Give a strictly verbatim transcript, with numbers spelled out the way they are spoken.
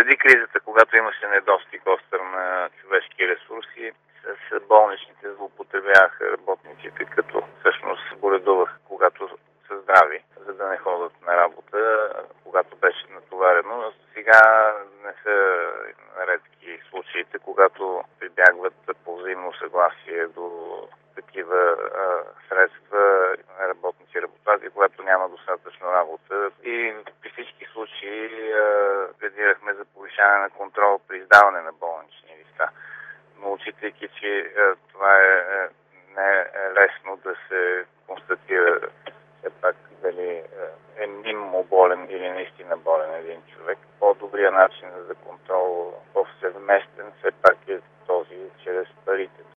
преди кризата, когато имаше недостиг остър на човешки ресурси, с болничните злоупотребяваха работниците, като всъщност боледуваха, когато са здрави, за да не ходят на работа, когато беше натоварено. Но сега не са редки случаите, когато прибягват по взаимно съгласие до такива а, средства работници и работодатели, когато няма достатъчно работа. И при всички случаи а, пледирахме за повишаване на контрол при издаване на болнични листа. Но отчитайки, че а, това е, е не е лесно да се констатира все пак дали е мимо болен или наистина болен един човек, по-добрият начин за контрол